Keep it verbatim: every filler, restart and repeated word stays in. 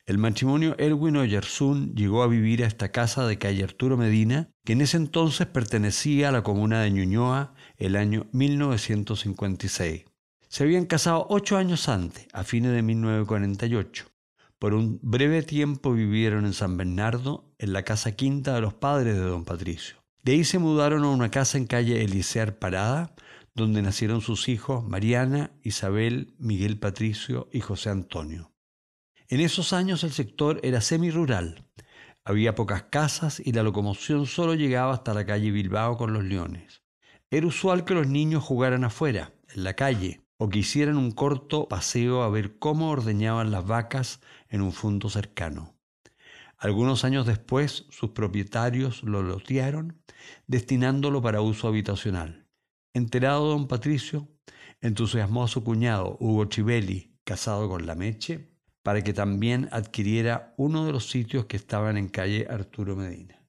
El matrimonio Erwin Oyarzún llegó a vivir a esta casa de calle Arturo Medina, que en ese entonces pertenecía a la comuna de Ñuñoa, el año mil novecientos cincuenta y seis. Se habían casado ocho años antes, a fines de mil novecientos cuarenta y ocho. Por un breve tiempo vivieron en San Bernardo, en la casa quinta de los padres de don Patricio. De ahí se mudaron a una casa en calle Elisear Parada, donde nacieron sus hijos Mariana, Isabel, Miguel Patricio y José Antonio. En esos años el sector era semirural. Había pocas casas y la locomoción solo llegaba hasta la calle Bilbao con los Leones. Era usual que los niños jugaran afuera, en la calle, o que hicieran un corto paseo a ver cómo ordeñaban las vacas en un fundo cercano. Algunos años después, sus propietarios lo lotearon, destinándolo para uso habitacional. Enterado don Patricio, entusiasmó a su cuñado Hugo Chivelli, casado con la Meche, para que también adquiriera uno de los sitios que estaban en calle Arturo Medina.